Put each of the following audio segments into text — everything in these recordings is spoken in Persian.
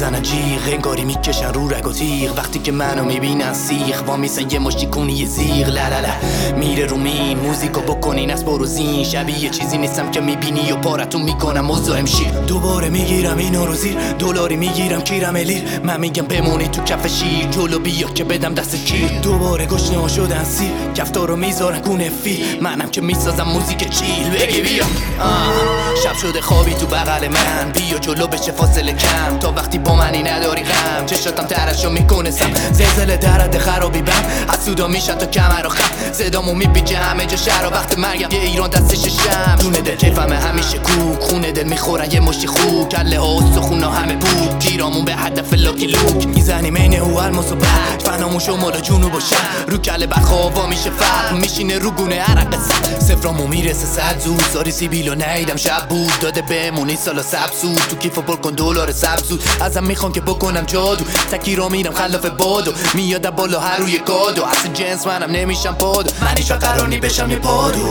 میزنن جیغ، انگاری میکشن رو رگ و تیغ. وقتی که منو میبینن سیخ وامیسن یه مشتی کنی زیغ. لالala میره رو مین موزیکو بکنین از بروزین. شبیه چیزی نیستم که میبینی و پارتون میکنم مزاحم شی. دوباره میگیرم اینو رو زیر دلاری میگیرم کیرم الیر. من میگم بمونی تو کف شیر جلو بیا که بدم دست کیر. دوباره گشنه ها شدن سیر کفتارو میذارن گونه فی. منم که میسازم موزیک چیل بگی بیا. شب شده خوابی تو بغل من بیا جلو بشه فاصله کم. تا وقتی با منی نداری غم چشاتم ترشو میکنه سم. زلزله درد خرابی بم حسودا میشن تا کمر و خم. صدامو میپیچه همه جا شهر و وقت مرگم یه ایران دستش شم. جون دل کیفمه همیشه کوک خونه دل میخورن یه مشتی خوک. کله ها استخونا همه بود گیرامون به هدف لاکی لوک. میزنیم این او الماس و بک فنامون شمال جنوب و شرق. رو کله بدخوابا میشه فرق میشینه رو گونه عرق صفرامو میرسه صد زود. ساری سیبیلو نیدم شب بود داده بهمونی سالا سبسود. تو کیفو پر کن دلار سبزود ازم میخوان که بکنم جادو. تکی را میرم خلاف بادو میاد بالا هر روی کادو. اصل جنس منم نمیشم پادو من هیچ وقت قرار نی بشم یه پادو.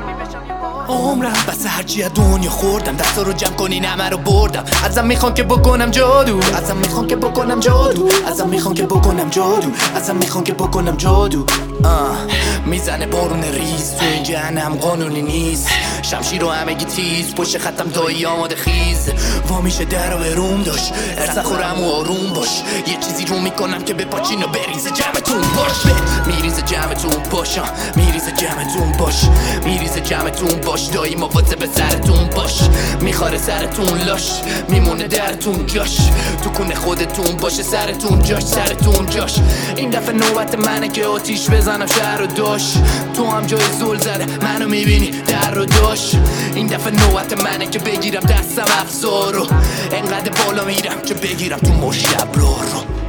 عمرم بس هرچی از دنیا خوردم دستا رو جمع کنین همه رو بردم. ازم میخوان که بکنم جادو ازم میخوان که بکنم جادو ازم میخوان که بکنم جادو ازم میخوان که بکنم جادو. میزنه بارون ریز تو این جهنم قانونی نیست. شمشیر رو همگی تیز پشت خطم دایی آماده خیز. وا میشه در رو بروم داشت ارسا خورم و آروم باش. یه چیزی رو میکنم که به پاچین و بریزه جمعتون باش. میریزه جمعتون باشم میریزه جمعتون باش میریزه جمعتون باش. دایی مواظب به سرتون باش میخواره سرتون لاش میمونه درتون جاش. تو کنه خودتون باشه سرتون جاش سرتون جاش. این دفعه نوبت منه که آتیش بزنم شهر رو داش. تو هم جای زل زده منو میبینی در رو داش. این دفعه نوبت منه که بگیرم دستم افزارو. انقدر بالا میرم که بگیرم تو مشت رو